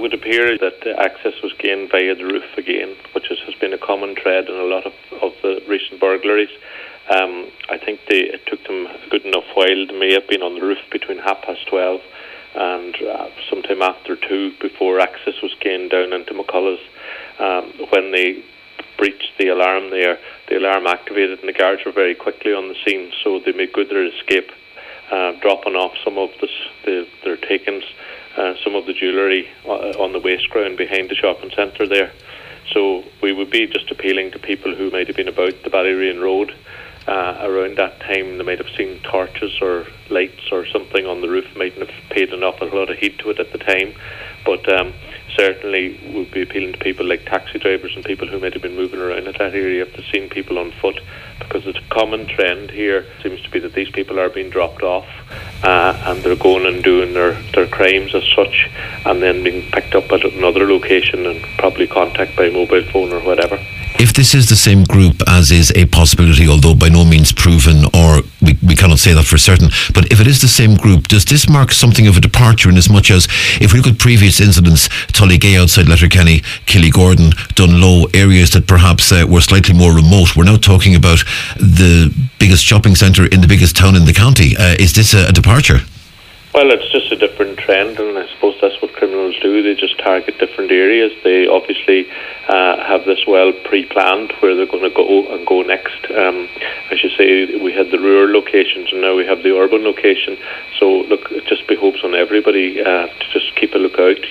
would appear that access was gained via the roof again, which has been a common thread in a lot of the recent burglaries. I think it took them a good enough while. They may have been on the roof between 12:30 and sometime after 2 before access was gained down into McCullough's. When they breached the alarm there, the alarm activated and the guards were very quickly on the scene, so they made good their escape, dropping off some of their takings, some of the jewellery on the waste ground behind the shopping centre there. So we would be just appealing to people who might have been about the Ballyreen Road around that time. They might have seen torches or lights or something on the roof, mightn't have paid a lot of heed to it at the time, but certainly we'll be appealing to people like taxi drivers and people who might have been moving around in that area if they've seen people on foot, because the common trend here seems to be that these people are being dropped off and they're going and doing their crimes as such, and then being picked up at another location and probably contact by mobile phone or whatever. If this is the same group, as is a possibility, although by no means proven, or we cannot say that for certain, but if it is the same group, does this mark something of a departure in as much as, if we look at previous incidents, Tullygay outside Letterkenny, Killygordon, Dunlow, areas that perhaps were slightly more remote, we're now talking about the biggest shopping centre in the biggest town in the county. Is this a departure? Well, it's just a different trend, and I suppose that's what criminals do. They just target different areas. They obviously have this well pre-planned where they're going to go next. As you say, we had the rural locations and now we have the urban location. So look, it just behoves on everybody to just keep a lookout.